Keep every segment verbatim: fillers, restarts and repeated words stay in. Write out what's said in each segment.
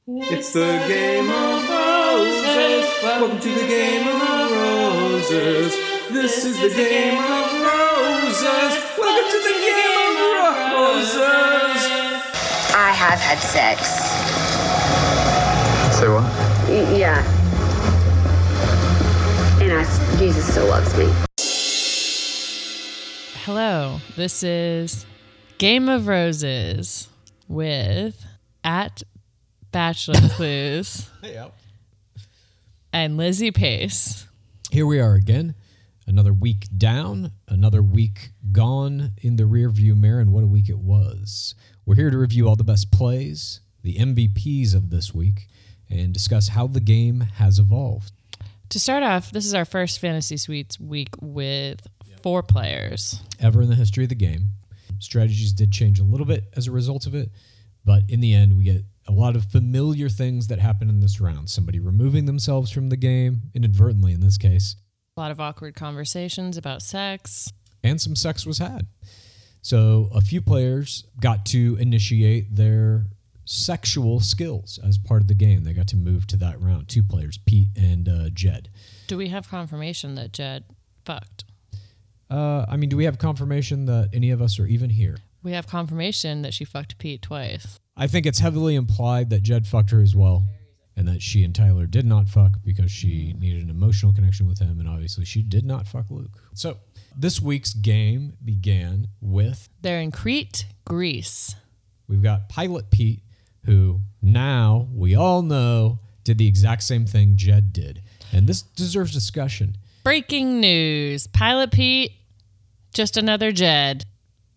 It's the Game of Roses. Welcome to the Game of Roses. This is the Game of Roses. Welcome to the Game of Roses. I have had sex. Say what? Y- yeah. And I, Jesus still loves me. Hello, this is Game of Roses with at Bachelor Clues Hey, out. and Lizzie Pace. Here we are again. Another week down, another week gone in the rearview mirror, and what a week it was. We're here to review all the best plays, the M V Ps of this week, and discuss how the game has evolved. To start off, this is our first Fantasy Suites week with four players. Ever in the history of the game. Strategies did change a little bit as a result of it, but in the end, we get a lot of familiar things that happen in this round. Somebody removing themselves from the game, inadvertently in this case. A lot of awkward conversations about sex. And some sex was had. So a few players got to initiate their sexual skills as part of the game. They got to move to that round. Two players, Pete and uh, Jed. Do we have confirmation that Jed fucked? Uh, I mean, do we have confirmation that any of us are even here? We have confirmation that she fucked Pete twice. I think it's heavily implied that Jed fucked her as well, and that she and Tyler did not fuck because she needed an emotional connection with him, and obviously she did not fuck Luke. So this week's game began with... They're in Crete, Greece. We've got Pilot Pete, who now we all know did the exact same thing Jed did. And this deserves discussion. Breaking news. Pilot Pete, just another Jed.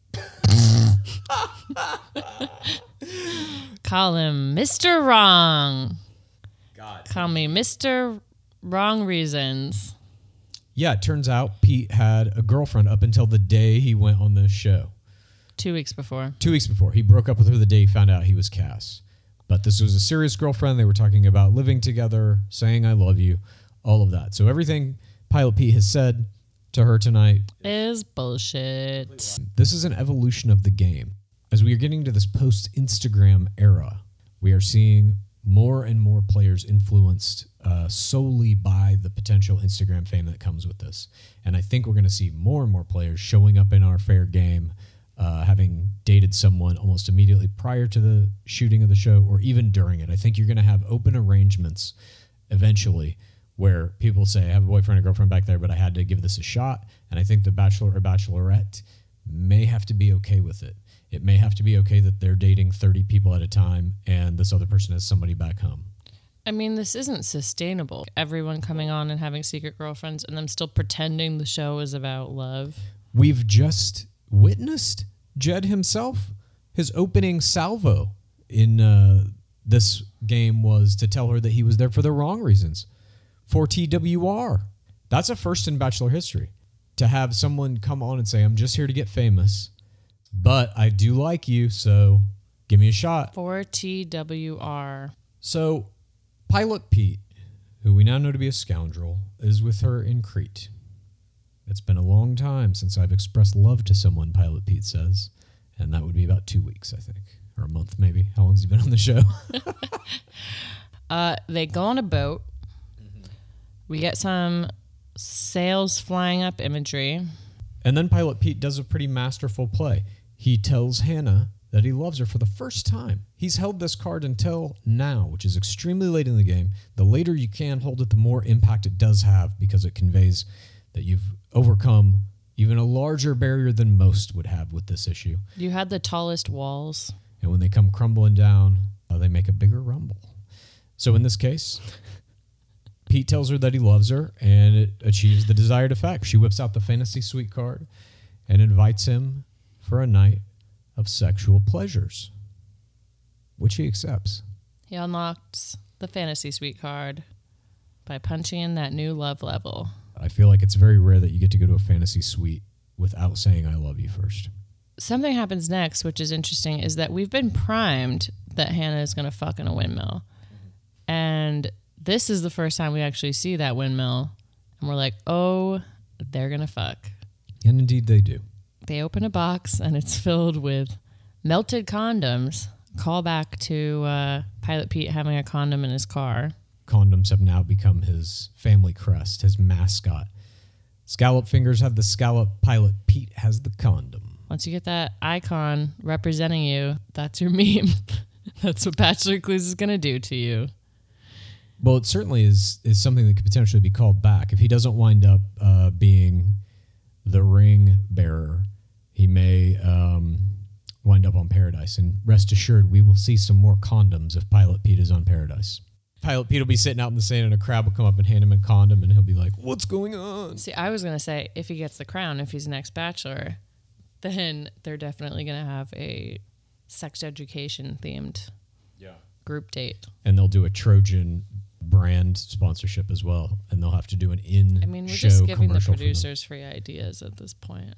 Call him Mister Wrong. God. Call me Mister Wrong Reasons. Yeah, it turns out Pete had a girlfriend up until the day he went on this show. Two weeks before. Two weeks before. He broke up with her the day he found out he was Cass. But this was a serious girlfriend. They were talking about living together, saying I love you, all of that. So everything Pilot Pete has said to her tonight is bullshit. This is an evolution of the game. As we are getting to this post-Instagram era, we are seeing more and more players influenced uh, solely by the potential Instagram fame that comes with this. And I think we're going to see more and more players showing up in our fair game, uh, having dated someone almost immediately prior to the shooting of the show or even during it. I think you're going to have open arrangements eventually where people say, I have a boyfriend or girlfriend back there, but I had to give this a shot. And I think the bachelor or bachelorette may have to be okay with it. It may have to be okay that they're dating thirty people at a time and this other person has somebody back home. I mean, this isn't sustainable. Everyone coming on and having secret girlfriends and them still pretending the show is about love. We've just witnessed Jed himself. His opening salvo in uh, this game was to tell her that he was there for the wrong reasons. For T W R. That's a first in Bachelor history. To have someone come on and say, I'm just here to get famous, but I do like you, so give me a shot. For T W R. So Pilot Pete, who we now know to be a scoundrel, is with her in Crete. It's been a long time since I've expressed love to someone, Pilot Pete says, and that would be about two weeks, I think, or a month maybe. How long has he been on the show? uh, they go on a boat. We get some sails flying up imagery. And then Pilot Pete does a pretty masterful play. He tells Hannah that he loves her for the first time. He's held this card until now, which is extremely late in the game. The later you can hold it, the more impact it does have because it conveys that you've overcome even a larger barrier than most would have with this issue. You had the tallest walls. And when they come crumbling down, uh, they make a bigger rumble. So in this case... Pete tells her that he loves her, and it achieves the desired effect. She whips out the Fantasy Suite card and invites him for a night of sexual pleasures, which he accepts. He unlocks the Fantasy Suite card by punching in that new love level. I feel like it's very rare that you get to go to a Fantasy Suite without saying I love you first. Something happens next, which is interesting, is that we've been primed that Hannah is going to fuck in a windmill. And... this is the first time we actually see that windmill. And we're like, oh, they're going to fuck. And indeed they do. They open a box and it's filled with melted condoms. Call back to uh, Pilot Pete having a condom in his car. Condoms have now become his family crest, his mascot. Scallop fingers have the scallop. Pilot Pete has the condom. Once you get that icon representing you, that's your meme. That's what Bachelor Clues is going to do to you. Well, it certainly is is something that could potentially be called back. If he doesn't wind up uh, being the ring bearer, he may um, wind up on Paradise. And rest assured, we will see some more condoms if Pilot Pete is on Paradise. Pilot Pete will be sitting out in the sand and a crab will come up and hand him a condom and he'll be like, what's going on? See, I was going to say, if he gets the crown, if he's next Bachelor, then they're definitely going to have a sex education themed yeah. group date. And they'll do a Trojan brand sponsorship as well. And they'll have to do an in-show I mean, we're just giving the commercial for them. producers free ideas at this point.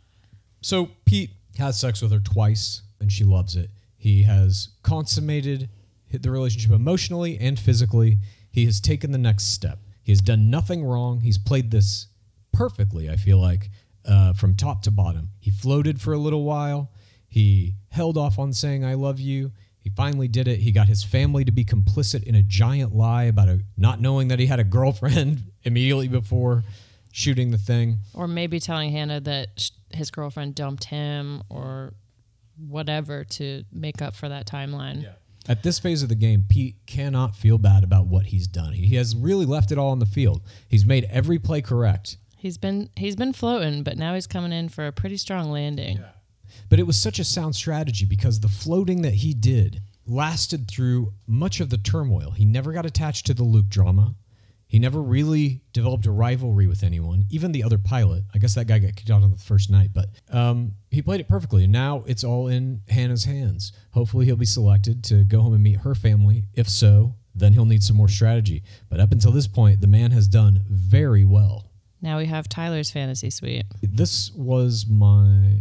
So Pete has sex with her twice and she loves it. He has consummated the relationship emotionally and physically. He has taken the next step. He has done nothing wrong. He's played this perfectly, I feel like, uh, from top to bottom. He floated for a little while. He held off on saying, I love you. He finally did it. He got his family to be complicit in a giant lie about a, not knowing that he had a girlfriend immediately before shooting the thing. Or maybe telling Hannah that sh- his girlfriend dumped him or whatever to make up for that timeline. Yeah. At this phase of the game, Pete cannot feel bad about what he's done. He has really left it all on the field. He's made every play correct. He's been he's been floating, but now he's coming in for a pretty strong landing. Yeah. But it was such a sound strategy because the floating that he did lasted through much of the turmoil. He never got attached to the Luke drama. He never really developed a rivalry with anyone, even the other pilot. I guess that guy got kicked out on the first night, but um, he played it perfectly. And now it's all in Hannah's hands. Hopefully he'll be selected to go home and meet her family. If so, then he'll need some more strategy. But up until this point, the man has done very well. Now we have Tyler's fantasy suite. This was my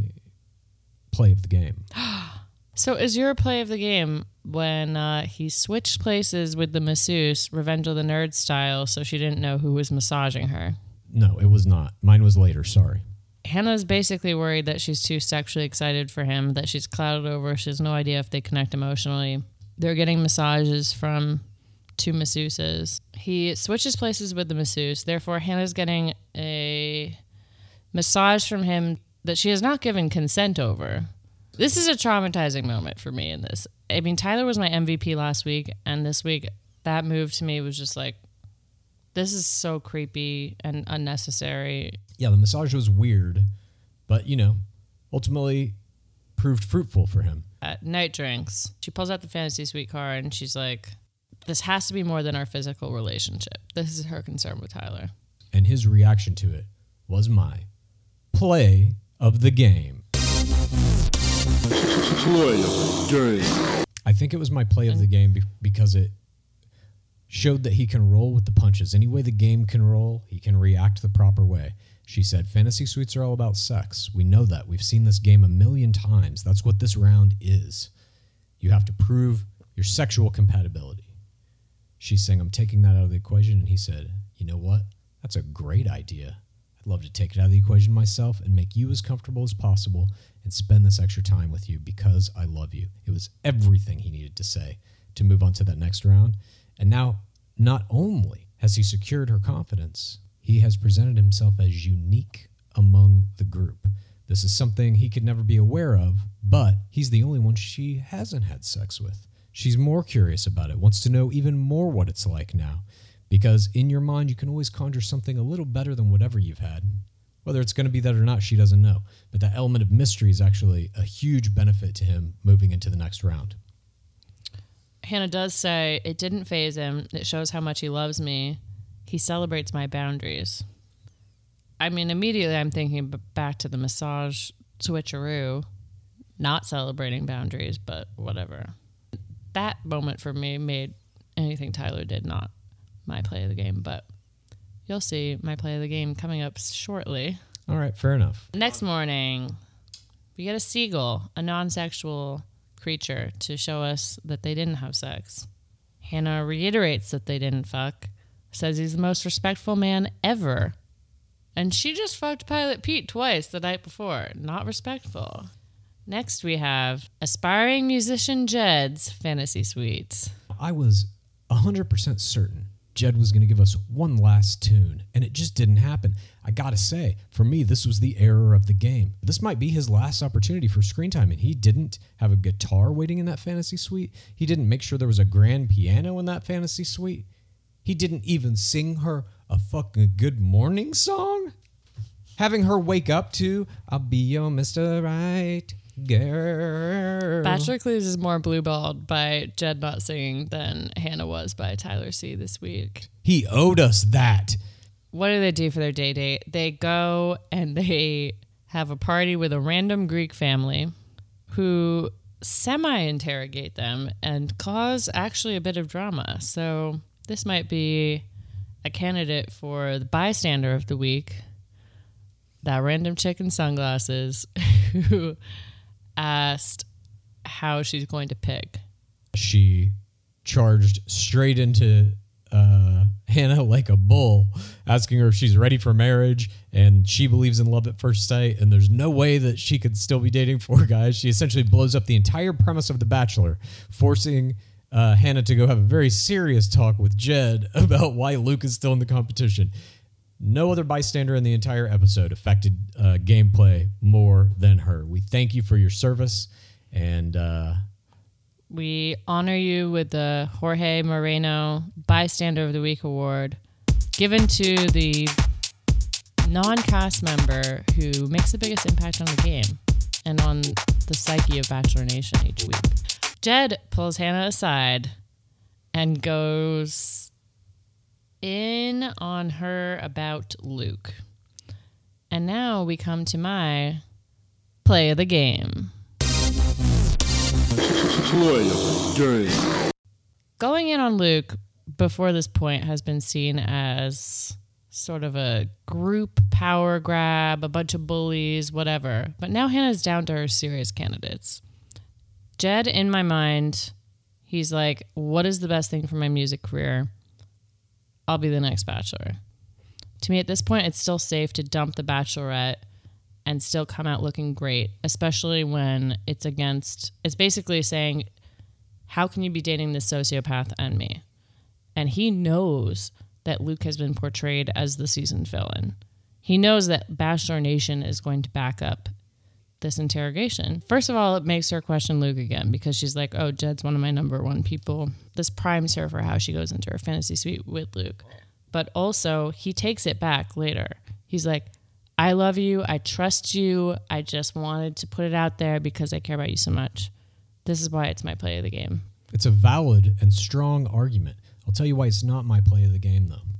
play of the game. So is your play of the game when uh, he switched places with the masseuse, Revenge of the Nerds style, so she didn't know who was massaging her? No, it was not. Mine was later, sorry. Hannah's basically worried that she's too sexually excited for him, that she's clouded over. She has no idea if they connect emotionally. They're getting massages from two masseuses. He switches places with the masseuse. Therefore, Hannah's getting a massage from him that she has not given consent over. This is a traumatizing moment for me in this. I mean, Tyler was my M V P last week, and this week, that move to me was just like, this is so creepy and unnecessary. Yeah, the massage was weird, but, you know, ultimately proved fruitful for him. At night drinks, she pulls out the fantasy suite card, and she's like, this has to be more than our physical relationship. This is her concern with Tyler. And his reaction to it was my play of the game. Play of the game. I think it was my play of the game be- because it showed that he can roll with the punches. Any way the game can roll, he can react the proper way. She said, fantasy suites are all about sex. We know that. We've seen this game a million times. That's what this round is. You have to prove your sexual compatibility. She's saying, I'm taking that out of the equation. And he said, you know what? That's a great idea. I'd love to take it out of the equation myself and make you as comfortable as possible and spend this extra time with you because I love you. It was everything he needed to say to move on to that next round. And now, not only has he secured her confidence, he has presented himself as unique among the group. This is something he could never be aware of, but he's the only one she hasn't had sex with. She's more curious about it, wants to know even more what it's like now. Because in your mind, you can always conjure something a little better than whatever you've had. Whether it's going to be that or not, she doesn't know. But that element of mystery is actually a huge benefit to him moving into the next round. Hannah does say, it didn't faze him. It shows how much he loves me. He celebrates my boundaries. I mean, immediately I'm thinking back to the massage switcheroo, not celebrating boundaries, but whatever. That moment for me made anything Tyler did not my play of the game, but you'll see my play of the game coming up shortly. All right, fair enough. Next morning, we get a seagull, a non-sexual creature, to show us that they didn't have sex. Hannah reiterates that they didn't fuck, says he's the most respectful man ever. And she just fucked Pilot Pete twice the night before. Not respectful. Next we have aspiring musician Jed's fantasy suite. I was one hundred percent certain Jed was going to give us one last tune, and it just didn't happen. I gotta say, for me, this was the error of the game. This might be his last opportunity for screen time, and he didn't have a guitar waiting in that fantasy suite. He didn't make sure there was a grand piano in that fantasy suite. He didn't even sing her a fucking good morning song. Having her wake up to, I'll be your Mister Right girl. Bachelor Clues is more blueballed by Jed not singing than Hannah was by Tyler C this week. He owed us that. What do they do for their day date? They go and they have a party with a random Greek family who semi-interrogate them and cause actually a bit of drama. So this might be a candidate for the bystander of the week. That random chick in sunglasses who asked how she's going to pick. She charged straight into uh, Hannah like a bull, asking her if she's ready for marriage, and she believes in love at first sight, and there's no way that she could still be dating four guys. She essentially blows up the entire premise of The Bachelor, forcing uh, Hannah to go have a very serious talk with Jed about why Luke is still in the competition. No other bystander in the entire episode affected uh, gameplay more than her. We thank you for your service, and uh, we honor you with the Jorge Moreno Bystander of the Week award, given to the non-cast member who makes the biggest impact on the game and on the psyche of Bachelor Nation each week. Jed pulls Hannah aside and goes in on her about Luke. And now we come to my play of the game. Play of the game. Going in on Luke before this point has been seen as sort of a group power grab, a bunch of bullies, whatever. But now Hannah's down to her serious candidates. Jed, in my mind, he's like, what is the best thing for my music career? I'll be the next Bachelor. To me, at this point, it's still safe to dump the Bachelorette and still come out looking great, especially when it's against, it's basically saying, how can you be dating this sociopath and me? And he knows that Luke has been portrayed as the seasoned villain. He knows that Bachelor Nation is going to back up this interrogation. First of all, it makes her question Luke again because she's like, oh, Jed's one of my number one people. This primes her for how she goes into her fantasy suite with Luke. But also, he takes it back later. He's like, I love you. I trust you. I just wanted to put it out there because I care about you so much. This is why it's my play of the game. It's a valid and strong argument. I'll tell you why it's not my play of the game, though.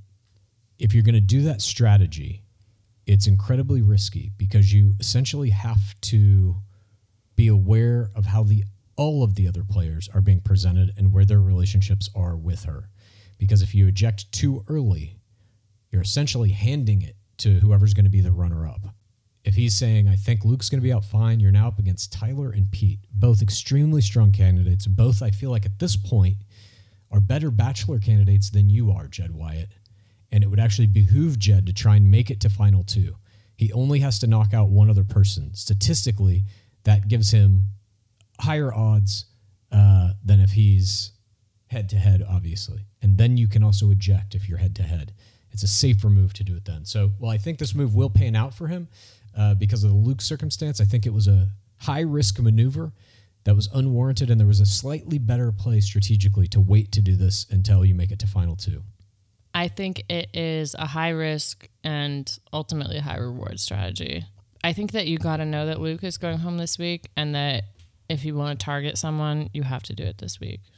If you're going to do that strategy, it's incredibly risky because you essentially have to be aware of how the all of the other players are being presented and where their relationships are with her. Because if you eject too early, you're essentially handing it to whoever's going to be the runner-up. If he's saying, I think Luke's going to be out fine, you're now up against Tyler and Pete, both extremely strong candidates. Both, I feel like at this point, are better Bachelor candidates than you are, Jed Wyatt. And it would actually behoove Jed to try and make it to final two. He only has to knock out one other person. Statistically, that gives him higher odds uh, than if he's head-to-head, obviously. And then you can also eject if you're head-to-head. It's a safer move to do it then. So, well, I think this move will pan out for him uh, because of the Luke circumstance. I think it was a high-risk maneuver that was unwarranted, and there was a slightly better play strategically to wait to do this until you make it to final two. I think it is a high risk and ultimately a high reward strategy. I think that you got to know that Luke is going home this week and that if you want to target someone, you have to do it this week.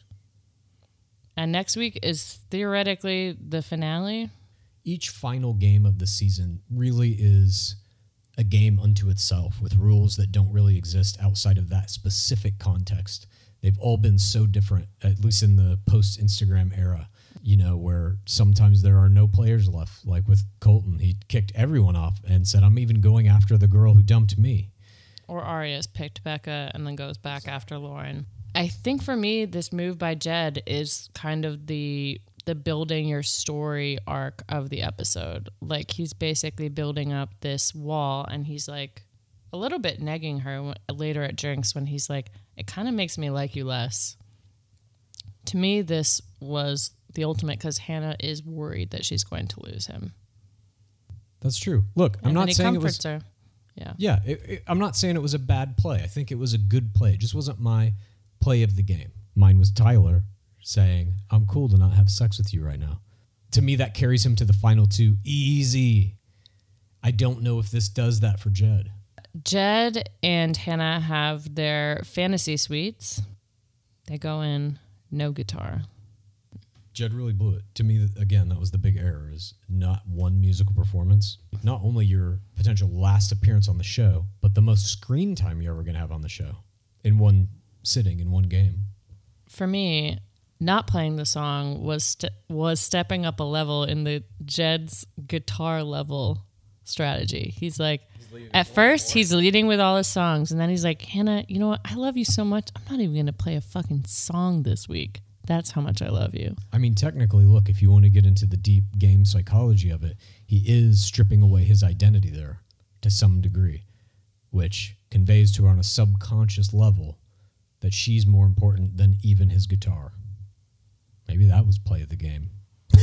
And next week is theoretically the finale. Each final game of the season really is a game unto itself with rules that don't really exist outside of that specific context. They've all been so different, at least in the post-Instagram era. You know, where sometimes there are no players left, like with Colton. He kicked everyone off and said, I'm even going after the girl who dumped me. Or Arias picked Becca and then goes back after Lauren. I think for me, this move by Jed is kind of the the building your story arc of the episode. Like, he's basically building up this wall, and he's like a little bit negging her later at drinks when he's like, it kind of makes me like you less. To me, this was the ultimate because Hannah is worried that she's going to lose him. That's true. Look, I'm And not then he saying it comforts was. her. Yeah. Yeah, it, it, I'm not saying it was a bad play. I think it was a good play. It just wasn't my play of the game. Mine was Tyler saying, I'm cool to not have sex with you right now. To me, that carries him to the final two easy. I don't know if this does that for Jed. Jed and Hannah have their fantasy suites. They go in no guitar. Jed really blew it. To me, th- again, that was the big error, is not one musical performance. Not only your potential last appearance on the show, but the most screen time you're ever going to have on the show in one sitting, in one game. For me, not playing the song was st- was stepping up a level in the Jed's guitar level strategy. He's like, at first, he's leading with all his songs, and then he's like, Hannah, you know what? I love you so much. I'm not even going to play a fucking song this week. That's how much I love you. I mean, technically, look, if you want to get into the deep game psychology of it, he is stripping away his identity there to some degree, which conveys to her on a subconscious level that she's more important than even his guitar. Maybe that was play of the game.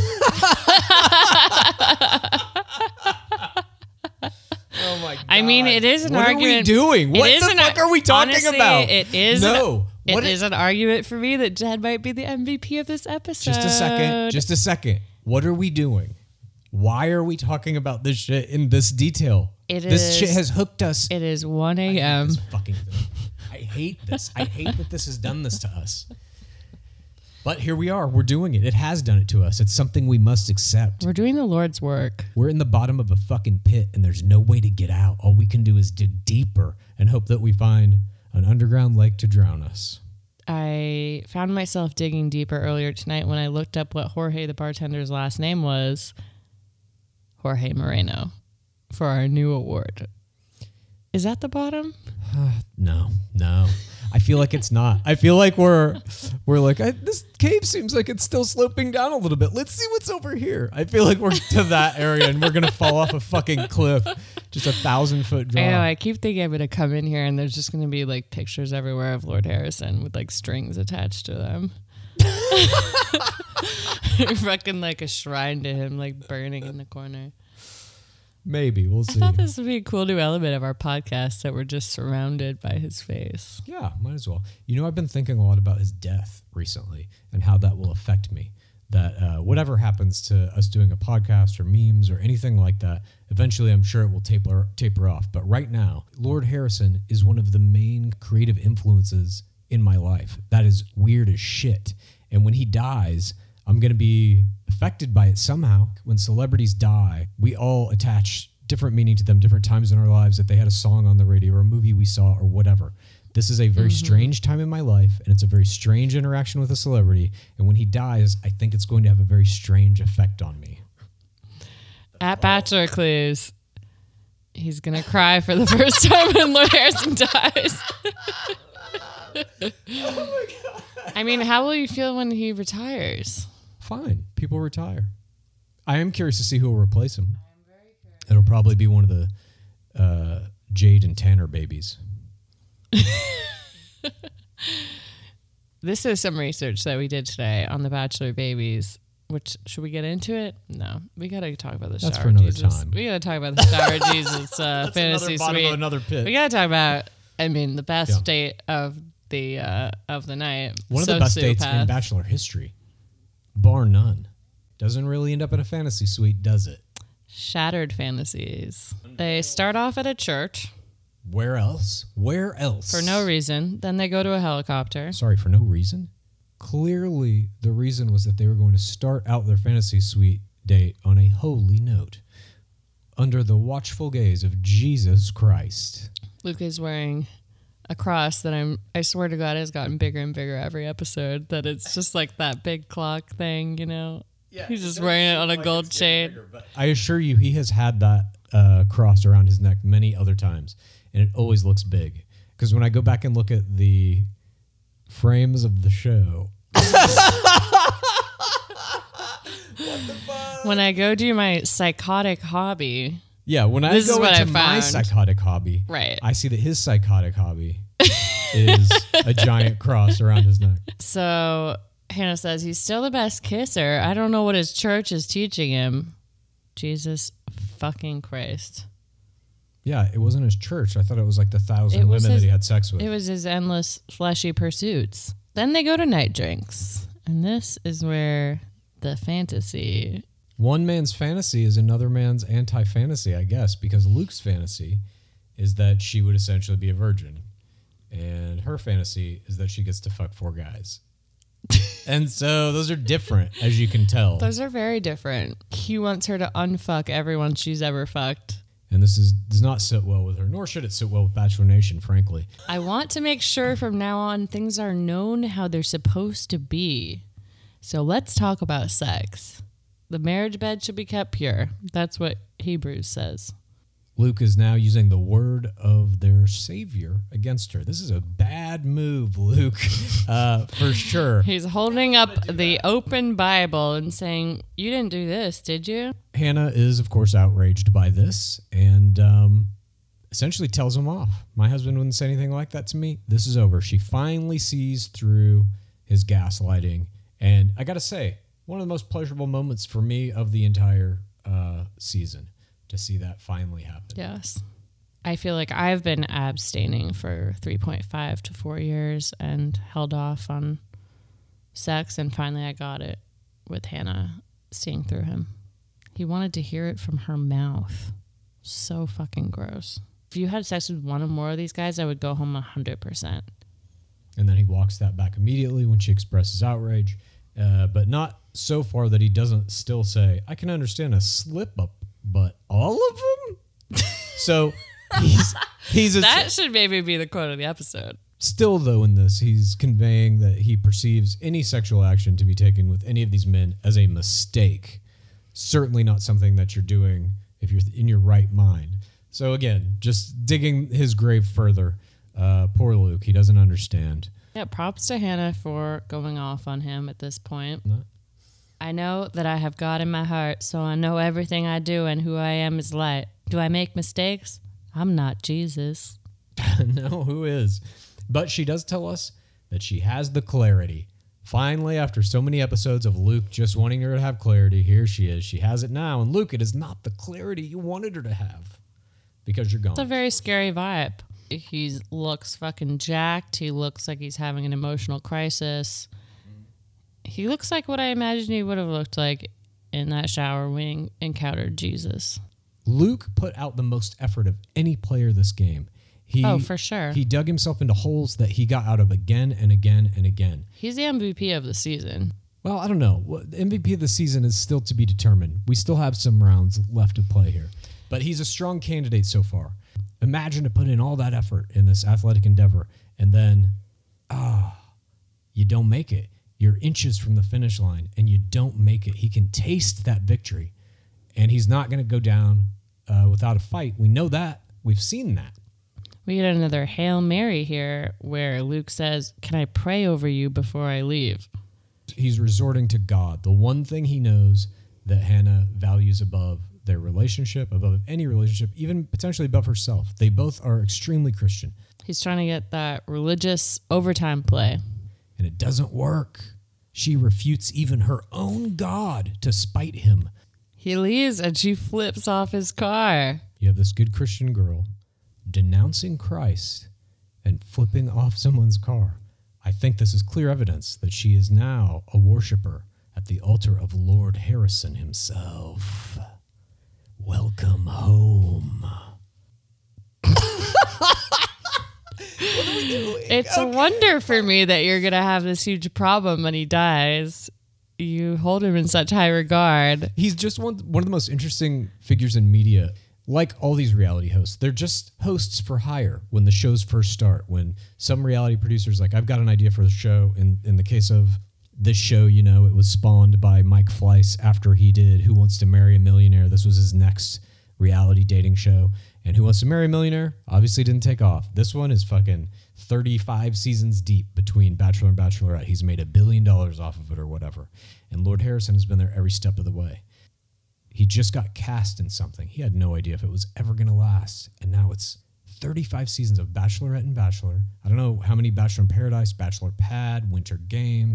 Oh my God. I mean, it is an what argument. What are we doing? It What is the an fuck ar- are we talking honestly, about? It is. No. An, What it i- is an argument for me that Jed might be the M V P of this episode. Just a second. Just a second. What are we doing? Why are we talking about this shit in this detail? It this is- shit has hooked us. It is one I hate a.m. this fucking thing. I hate this. I hate that this has done this to us. But here we are. We're doing it. It has done it to us. It's something we must accept. We're doing the Lord's work. We're in the bottom of a fucking pit and there's no way to get out. All we can do is dig deeper and hope that we find an underground lake to drown us. I found myself digging deeper earlier tonight when I looked up what Jorge the bartender's last name was. Jorge Moreno for our new award. Is that the bottom? No, no. I feel like it's not. I feel like we're we're like I, this cave seems like it's still sloping down a little bit. Let's see what's over here. I feel like we're to that area and we're gonna fall off a fucking cliff, just a thousand foot drop. I know. I keep thinking I'm gonna come in here and there's just gonna be like pictures everywhere of Lord Harrison with like strings attached to them. Fucking like a shrine to him, like burning in the corner. Maybe we'll see. I thought this would be a cool new element of our podcast that we're just surrounded by his face. Yeah, might as well. You know, I've been thinking a lot about his death recently and how that will affect me. That uh, whatever happens to us doing a podcast or memes or anything like that, eventually I'm sure it will taper taper off. But right now, Lord Harrison is one of the main creative influences in my life. That is weird as shit. And when he dies, I'm going to be affected by it somehow. When celebrities die, we all attach different meaning to them, different times in our lives, that they had a song on the radio or a movie we saw or whatever. This is a very mm-hmm. strange time in my life, and it's a very strange interaction with a celebrity. And when he dies, I think it's going to have a very strange effect on me. At Bachelor Clues, he's going to cry for the first time when Lord Harrison dies. Oh my God. I mean, how will you feel when he retires? Fine. People retire. I am curious to see who will replace him. I'm very curious. It'll probably be one of the uh, Jade and Tanner babies. This is some research that we did today on the Bachelor babies. Which, should we get into it? No, we gotta talk about the That's shower. for another Jesus. time. We gotta talk about the shower Jesus uh, That's fantasy another bottom suite. of another pit. We gotta talk about. I mean, the best Yeah. date of the uh, of the night. One of the best dates in Bachelor history, bar none. Doesn't really end up in a fantasy suite, does it? Shattered fantasies. They start off at a church. Where else? Where else? For no reason. Then they go to a helicopter. Sorry, for no reason? Clearly, the reason was that they were going to start out their fantasy suite date on a holy note, under the watchful gaze of Jesus Christ. Luke is wearing a cross that I'm, I swear to God, has gotten bigger and bigger every episode. That it's just like that big clock thing, you know? Yeah, he's just wearing it on a like gold chain. Bigger, I assure you, he has had that uh, cross around his neck many other times, and it always looks big. Because when I go back and look at the frames of the show, when I go do my psychotic hobby, yeah, when I this go is what into I my found. psychotic hobby, Right. I see that his psychotic hobby is a giant cross around his neck. So Hannah says he's still the best kisser. I don't know what his church is teaching him. Jesus fucking Christ. Yeah, it wasn't his church. I thought it was like the thousand It women was his- that he had sex with. It was his endless fleshy pursuits. Then they go to night drinks. And this is where the fantasy. One man's fantasy is another man's anti-fantasy, I guess, because Luke's fantasy is that she would essentially be a virgin. And her fantasy is that she gets to fuck four guys. And so those are different, as you can tell. Those are very different. He wants her to unfuck everyone she's ever fucked. And this is does not sit well with her, nor should it sit well with Bachelor Nation, frankly. I want to make sure from now on things are known how they're supposed to be. So let's talk about sex. The marriage bed should be kept pure. That's what Hebrews says. Luke is now using the word of their savior against her. This is a bad move, Luke, uh, for sure. He's holding up the open Bible and saying, you didn't do this, did you? Hannah is, of course, outraged by this and um, essentially tells him off. My husband wouldn't say anything like that to me. This is over. She finally sees through his gaslighting. And I got to say, one of the most pleasurable moments for me of the entire uh, season to see that finally happen. Yes. I feel like I've been abstaining for three point five to four years and held off on sex. And finally I got it with Hannah seeing through him. He wanted to hear it from her mouth. So fucking gross. If you had sex with one or more of these guys, I would go home one hundred percent. And then he walks that back immediately when she expresses outrage, uh, but not so far that he doesn't still say, I can understand a slip up, but all of them? So he's, he's a, That should maybe be the quote of the episode. still, though, in this, he's conveying that he perceives any sexual action to be taken with any of these men as a mistake. Certainly not something that you're doing if you're in your right mind. So again, just digging his grave further. Uh, poor Luke, he doesn't understand. Yeah, props to Hannah for going off on him at this point. No. I know that I have God in my heart, so I know everything I do and who I am is light. Do I make mistakes? I'm not Jesus. No, who is? But she does tell us that she has the clarity. Finally, after so many episodes of Luke just wanting her to have clarity, here she is. She has it now. And Luke, it is not the clarity you wanted her to have because you're gone. It's a very scary vibe. He looks fucking jacked. He looks like he's having an emotional crisis. He looks like what I imagined he would have looked like in that shower when he encountered Jesus. Luke put out the most effort of any player this game. He, Oh, for sure. He dug himself into holes that he got out of again and again and again. He's the M V P of the season. Well, I don't know. Well, the M V P of the season is still to be determined. We still have some rounds left to play here. But he's a strong candidate so far. Imagine to put in all that effort in this athletic endeavor and then, ah, you don't make it. You're inches from the finish line and you don't make it. He can taste that victory and he's not going to go down uh, without a fight. We know that. We've seen that. We get another Hail Mary here where Luke says, can I pray over you before I leave? He's resorting to God, the one thing he knows that Hannah values above their relationship, above any relationship, even potentially above herself. They both are extremely Christian. He's trying to get that religious overtime play. And it doesn't work. She refutes even her own God to spite him. He leaves and she flips off his car. You have this good Christian girl denouncing Christ and flipping off someone's car. I think this is clear evidence that she is now a worshiper at the altar of Lord Harrison himself. Welcome home. It's a wonder for me that you're going to have this huge problem when he dies. You hold him in such high regard. He's just one, one of the most interesting figures in media. Like all these reality hosts, they're just hosts for hire when the shows first start. When some reality producer's like, I've got an idea for the show. In, in the case of this show, you know, it was spawned by Mike Fleiss after he did Who Wants to Marry a Millionaire. This was his next reality dating show. And Who Wants to Marry a Millionaire obviously didn't take off. This one is fucking thirty-five seasons deep between Bachelor and Bachelorette. He's made a billion dollars off of it or whatever. And Lord Harrison has been there every step of the way. He just got cast in something. He had no idea if it was ever going to last. And now it's thirty-five seasons of Bachelorette and Bachelor. I don't know how many Bachelor in Paradise, Bachelor Pad, Winter Games.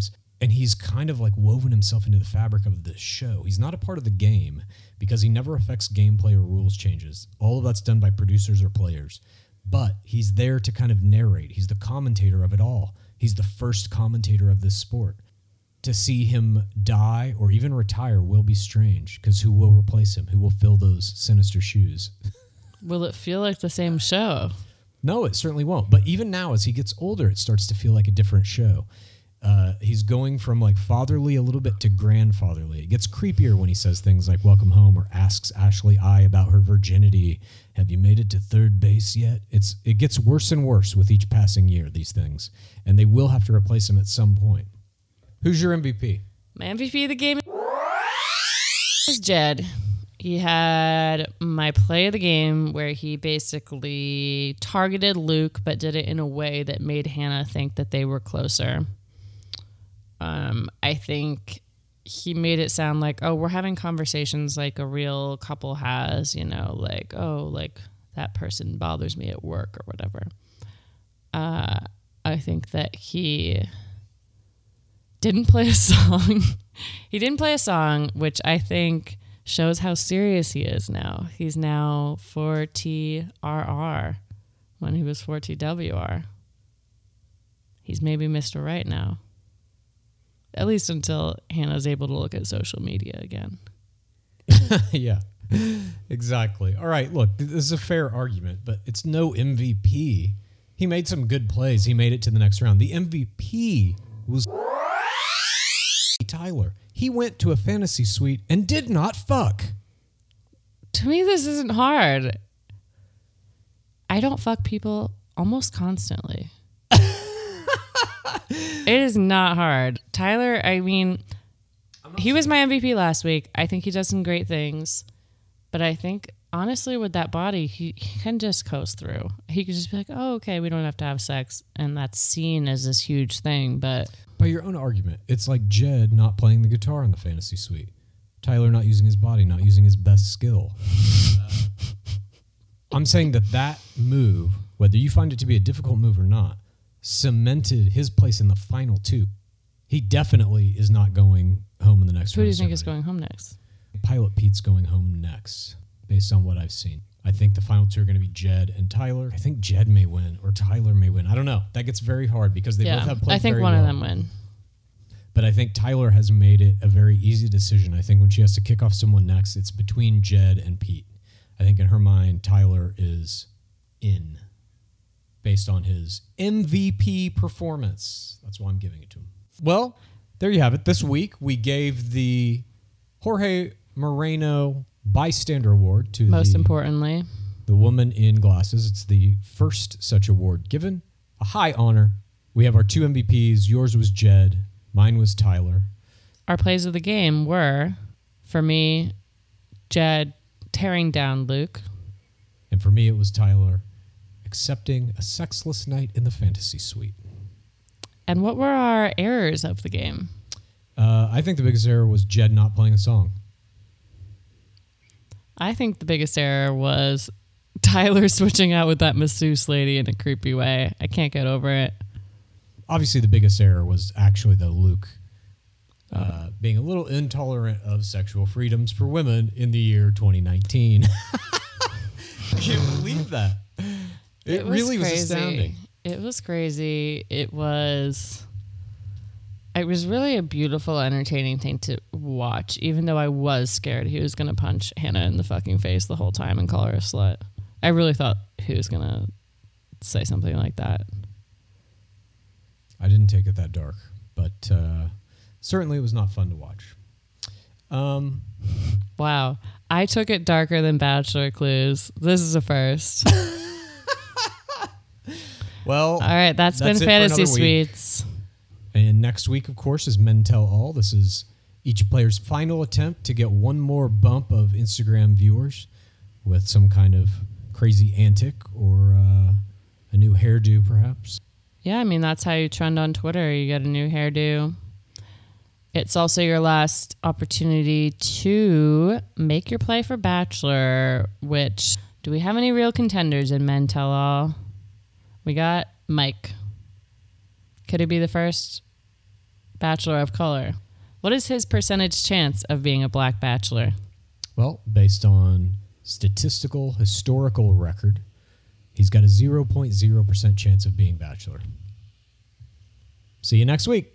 And he's kind of like woven himself into the fabric of the show. He's not a part of the game because he never affects gameplay or rules changes. All of that's done by producers or players. But he's there to kind of narrate. He's the commentator of it all. He's the first commentator of this sport. To see him die or even retire will be strange, because who will replace him? Who will fill those sinister shoes? Will it feel like the same show? No, it certainly won't. But even now, as he gets older, it starts to feel like a different show. Uh, he's going from like fatherly a little bit to grandfatherly. It gets creepier when he says things like welcome home or asks Ashley I about her virginity. Have you made it to third base yet? It's It gets worse and worse with each passing year, these things. And they will have to replace him at some point. Who's your M V P? My M V P of the game is Jed. He had my play of the game where he basically targeted Luke, but did it in a way that made Hannah think that they were closer. Um, I think he made it sound like, oh, we're having conversations like a real couple has, you know, like, oh, like that person bothers me at work or whatever. Uh, I think that he didn't play a song. He didn't play a song, which I think shows how serious he is now. He's now four T R R when he was four T W R. He's maybe Mister Right now. At least until Hannah's able to look at social media again. Yeah, exactly. All right, look, this is a fair argument, but it's no M V P. He made some good plays. He made it to the next round. The M V P was Tyler. He went to a fantasy suite and did not fuck. To me, this isn't hard. I don't fuck people almost constantly. It is not hard. Tyler, I mean, he was my M V P last week. I think he does some great things. But I think, honestly, with that body, he, he can just coast through. He could just be like, oh, okay, we don't have to have sex. And that's seen as this huge thing. But by your own argument, it's like Jed not playing the guitar in the fantasy suite. Tyler not using his body, not using his best skill. Uh, I'm saying that that move, whether you find it to be a difficult move or not, cemented his place in the final two. He definitely is not going home in the next round. Who do you think is going home next? Pilot Pete's going home next, based on what I've seen. I think the final two are going to be Jed and Tyler. I think Jed may win or Tyler may win. I don't know. That gets very hard because they yeah, both have played I think very one well. of them win. But I think Tyler has made it a very easy decision. I think when she has to kick off someone next, it's between Jed and Pete. I think in her mind, Tyler is in based on his M V P performance. That's why I'm giving it to him. Well, there you have it. This week, we gave the Jorge Moreno Bystander Award to Most the, importantly, the woman in glasses. It's the first such award given. A high honor. We have our two M V Ps. Yours was Jed. Mine was Tyler. our plays of the game were, for me, Jed tearing down Luke. And for me, it was Tyler accepting a sexless night in the fantasy suite. And what were our errors of the game? Uh, I think the biggest error was Jed not playing a song. I think the biggest error was Tyler switching out with that masseuse lady in a creepy way. I can't get over it. Obviously, the biggest error was actually the Luke uh, being a little intolerant of sexual freedoms for women in the year twenty nineteen. I can't believe that. It, It was really was crazy. astounding. It was crazy. It was... It was really a beautiful, entertaining thing to watch, even though I was scared he was going to punch Hannah in the fucking face the whole time and call her a slut. I really thought he was going to say something like that. I didn't take it that dark, but uh, certainly it was not fun to watch. Um, Wow. I took it darker than Bachelor Clues. This is a first. well, All right, that's, That's been it for Fantasy another week. Suites. And next week, of course, is Men Tell All. This is each player's final attempt to get one more bump of Instagram viewers with some kind of crazy antic or uh, a new hairdo, perhaps. Yeah, I mean, that's how you trend on Twitter. You get a new hairdo. It's also your last opportunity to make your play for Bachelor, which, do we have any real contenders in Men Tell All? We got Mike. Could he be the first bachelor of color. What is his percentage chance of being a black bachelor? Well, based on statistical historical record, he's got a zero point zero percent chance of being bachelor. See you next week.